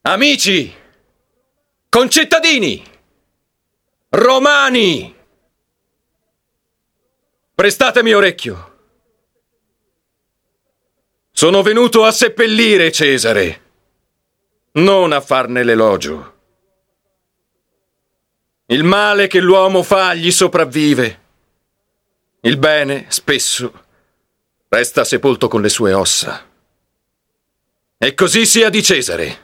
Amici, concittadini, romani, prestatemi orecchio. Sono venuto a seppellire Cesare, non a farne l'elogio. Il male che l'uomo fa gli sopravvive. Il bene, spesso, resta sepolto con le sue ossa. E così sia di Cesare.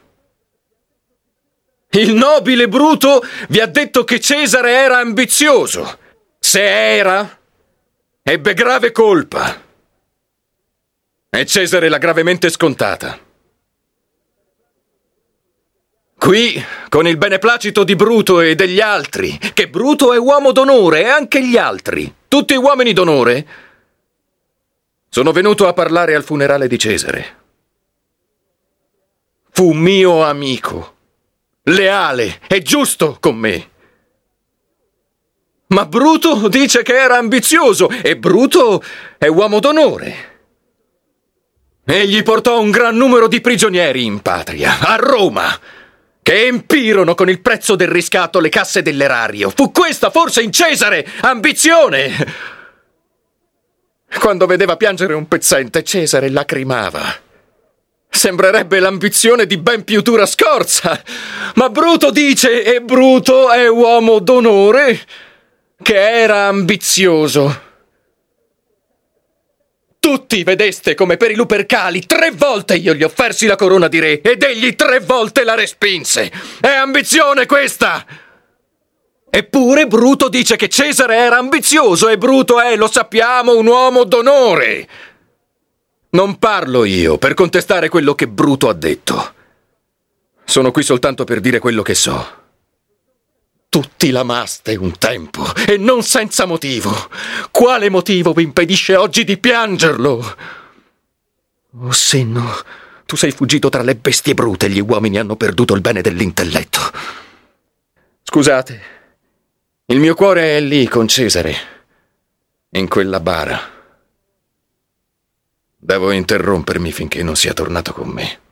Il nobile Bruto vi ha detto che Cesare era ambizioso. Se era, ebbe grave colpa. E Cesare l'ha gravemente scontata. Qui, con il beneplacito di Bruto e degli altri, che Bruto è uomo d'onore e anche gli altri, tutti uomini d'onore, sono venuto a parlare al funerale di Cesare. Fu mio amico, leale e giusto con me. Ma Bruto dice che era ambizioso e Bruto è uomo d'onore. Egli portò un gran numero di prigionieri in patria, a Roma, che empirono con il prezzo del riscatto le casse dell'erario. Fu questa forse in Cesare ambizione? Quando vedeva piangere un pezzente, Cesare lacrimava. Sembrerebbe l'ambizione di ben più dura scorza. Ma Bruto dice, e Bruto è uomo d'onore, che era ambizioso. Tutti vedeste come per i Lupercali 3 volte io gli offersi la corona di re ed egli 3 volte la respinse. È ambizione questa! Eppure Bruto dice che Cesare era ambizioso e Bruto è, lo sappiamo, un uomo d'onore. Non parlo io per contestare quello che Bruto ha detto. Sono qui soltanto per dire quello che so. Tutti l'amaste un tempo, e non senza motivo. Quale motivo vi impedisce oggi di piangerlo? Oh senno, tu sei fuggito tra le bestie brute e gli uomini hanno perduto il bene dell'intelletto. Scusate, il mio cuore è lì con Cesare, in quella bara. Devo interrompermi finché non sia tornato con me.